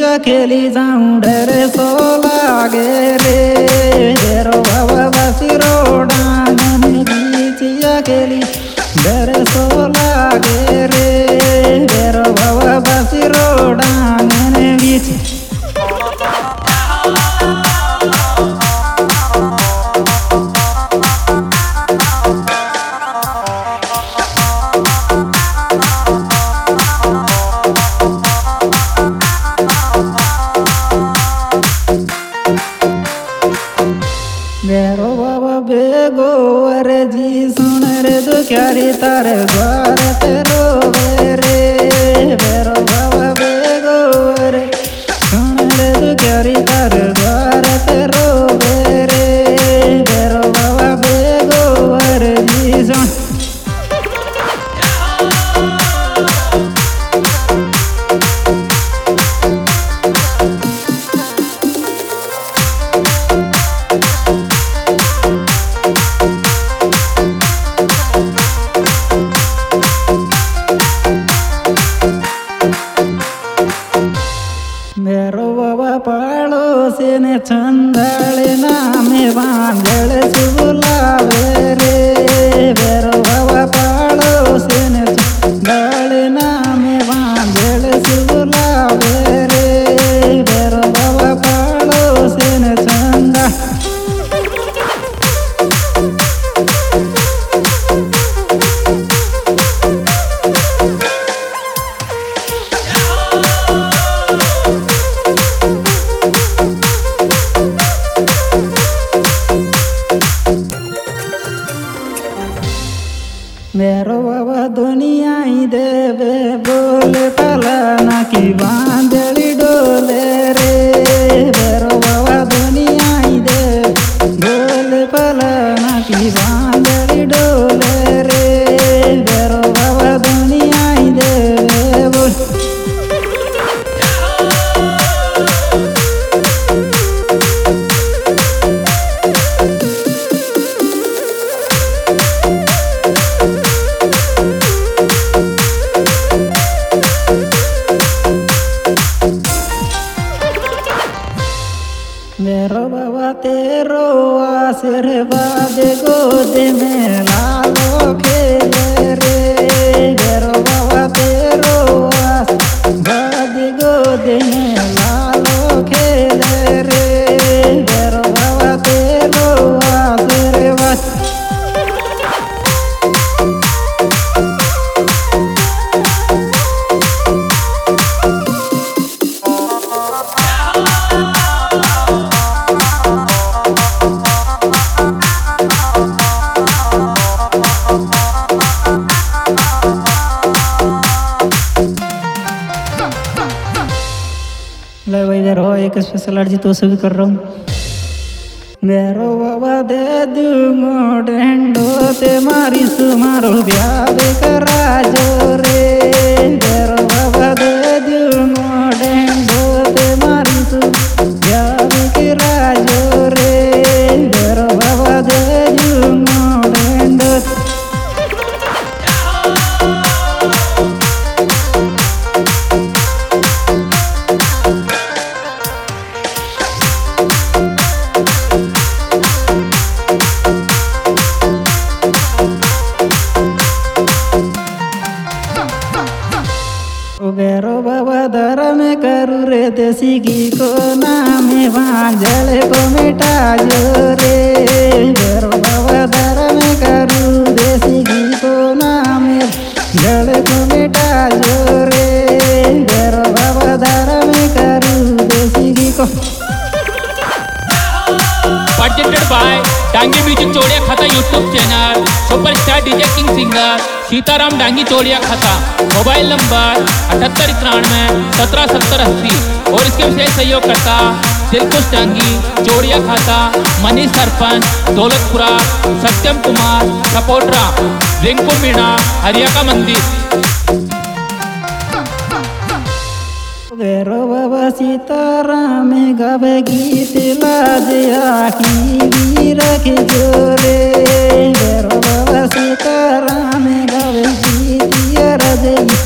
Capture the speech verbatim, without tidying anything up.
chia खेली जाऊं डर सो लागे रे बेरो बाबा बसिरो डांगन की चिया खेली डर सो लागे रे बेरो बाबा बसिरो डांगन बीच मेरो बाबा बेगो अरे जी सुन रे तो क्या रे तारे द्वार तेरो रे मेरो बाबा बेगो अरे सुन रे तो क्या रे तारे द्वार तेरो रे मेरो बाबा बेगो अरे जी सुन मेरो बाबा पड़ोसी ने चंदले नामे बांधल सुलावे रे मेरो बाबा पड़ोसी ने चंदले नामे बांधल सुलावे रे मेरो बाबा पड़ोसी ने चंदा मेरो बाबा दुनिया ही देवे बोले पलाना की बांधली डोले रे मेरो बाबा दुनिया ही देवे बोले पलाना की बांधली डोले रे मेरो बाबा दुनिया ही देवे बोल मेरो बाबा तेरो आशीर्वाद गोद में लालो खेले रे मेरो बाबा तेरो आशीर्वाद गोद में लालो खेले रे मेरो बाबा तेरो आशीर्वाद ले भाई इधर हो एक स्पेशल अर्जी तो सभी कर रहा हूँ मेरो बाबा दे दूंगो डेंडो ते मारी सुमारो ब्याह करा जो रे मेरो बाबा दे दूंगो डेंडो ते मारी सु ब्याह करा जो रे मेरो बाबा दे दूंगो डेंडो बेरो बाबा दर में करू रे देसी घी को नामे भांजल को मिटा जो रे बेरो बाबा दर में करू देसी घी को नामे जल को मिटा जो रे बेरो बाबा दर में करू देसी घी को presented by Dangi music Choriya Khata YouTube channel superstar DJ king singer Sitaram Dangi Choriya Khata mobile number अठहत्तर इक्यानवे सत्रह सत्तर अस्सी और इसके विशेष सहयोग करता दिलकुश डांगी चोड़िया खाता मनीष सरपंच दौलतपुरा सत्यम कुमार सपोटरा रिंकू मीणा हरिया का मंदिर बेरो बाबा सीताराम गावे गीत लाजया की वीर के जोरे बेरो बाबा सीताराम गावे गीत रजई